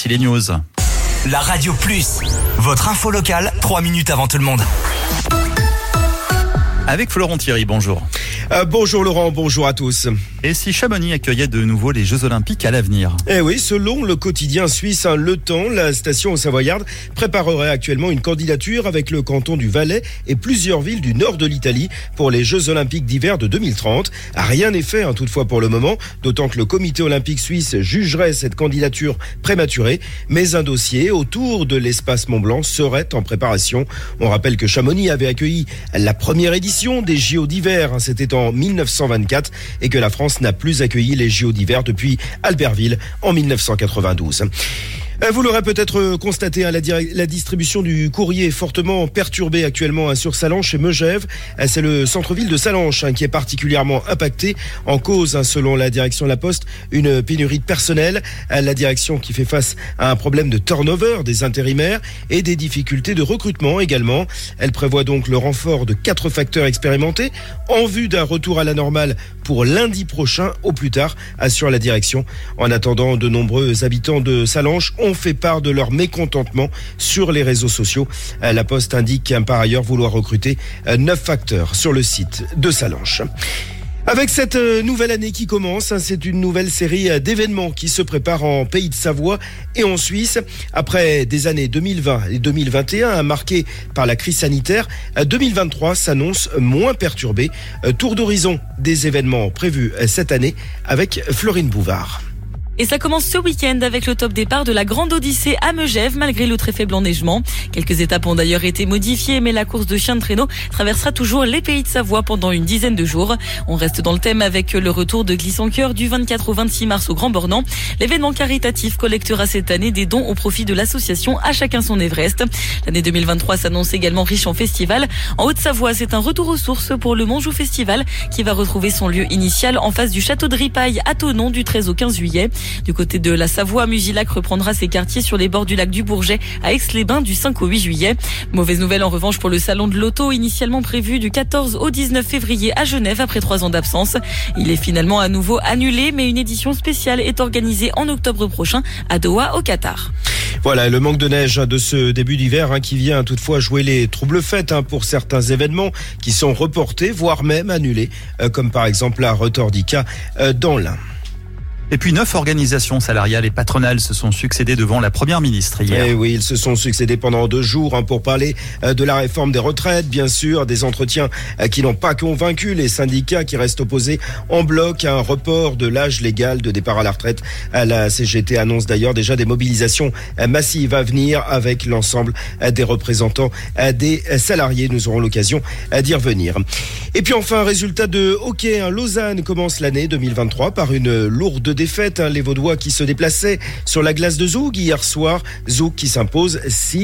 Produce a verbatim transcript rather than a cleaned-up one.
Les news. La Radio Plus, votre info locale, trois minutes avant tout le monde. Avec Florent Thierry, bonjour. Euh, bonjour Laurent, bonjour à tous. Et si Chamonix accueillait de nouveau les Jeux Olympiques à l'avenir ? Eh oui, selon le quotidien suisse hein, Le Temps, la station savoyarde préparerait actuellement une candidature avec le canton du Valais et plusieurs villes du nord de l'Italie pour les Jeux Olympiques d'hiver de deux mille trente. Rien n'est fait hein, toutefois pour le moment, d'autant que le comité olympique suisse jugerait cette candidature prématurée. Mais un dossier autour de l'espace Mont-Blanc serait en préparation. On rappelle que Chamonix avait accueilli la première édition des J O d'hiver, hein, c'était en dix-neuf cent vingt-quatre, et que la France n'a plus accueilli les J O d'hiver depuis Albertville en dix-neuf cent quatre-vingt-douze. Vous l'aurez peut-être constaté, hein, la, dir- la distribution du courrier est fortement perturbée actuellement hein, sur Sallanches et Megève. C'est le centre-ville de Sallanches hein, qui est particulièrement impacté. En cause, hein, selon la direction de la Poste, une pénurie de personnel. La direction qui fait face à un problème de turnover des intérimaires et des difficultés de recrutement également. Elle prévoit donc le renfort de quatre facteurs expérimentés en vue d'un retour à la normale pour lundi prochain au plus tard, assure la direction. En attendant, de nombreux habitants de Sallanches ont fait part de leur mécontentement sur les réseaux sociaux. La Poste indique par ailleurs vouloir recruter neuf facteurs sur le site de Sallanches. Avec cette nouvelle année qui commence, c'est une nouvelle série d'événements qui se préparent en Pays de Savoie et en Suisse. Après des années deux mille vingt et deux mille vingt et un marquées par la crise sanitaire, deux mille vingt-trois s'annonce moins perturbé. Tour d'horizon des événements prévus cette année avec Florine Bouvard. Et ça commence ce week-end avec le top départ de la Grande Odyssée à Megève, malgré le très faible enneigement. Quelques étapes ont d'ailleurs été modifiées, mais la course de chien de traîneau traversera toujours les Pays de Savoie pendant une dizaine de jours. On reste dans le thème avec le retour de Glisse en Cœur du vingt-quatre au vingt-six mars au Grand Bornand. L'événement caritatif collectera cette année des dons au profit de l'association À Chacun Son Everest. L'année deux mille vingt-trois s'annonce également riche en festivals. En Haute-Savoie, c'est un retour aux sources pour le Montjoux Festival qui va retrouver son lieu initial en face du château de Ripaille à Thonon du treize au quinze juillet. Du côté de la Savoie, Musilac reprendra ses quartiers sur les bords du lac du Bourget à Aix-les-Bains du cinq au huit juillet. Mauvaise nouvelle en revanche pour le salon de l'auto, initialement prévu du quatorze au dix-neuf février à Genève après trois ans d'absence. Il est finalement à nouveau annulé, mais une édition spéciale est organisée en octobre prochain à Doha au Qatar. Voilà, le manque de neige de ce début d'hiver hein, qui vient toutefois jouer les troubles fêtes hein, pour certains événements qui sont reportés, voire même annulés, euh, comme par exemple la Retordica euh, dans l'Ain. Et puis neuf organisations salariales et patronales se sont succédées devant la première ministre hier. Et oui, ils se sont succédés pendant deux jours hein, pour parler euh, de la réforme des retraites, bien sûr, des entretiens euh, qui n'ont pas convaincu les syndicats qui restent opposés en bloc à un report de l'âge légal de départ à la retraite. Euh, la C G T annonce d'ailleurs déjà des mobilisations euh, massives à venir avec l'ensemble euh, des représentants euh, des euh, salariés. Nous aurons l'occasion euh, d'y revenir. Et puis enfin, résultat de hockey. Hein, Lausanne commence l'année deux mille vingt-trois par une lourde défaite. Hein, les Vaudois qui se déplaçaient sur la glace de Zoug hier soir. Zoug qui s'impose six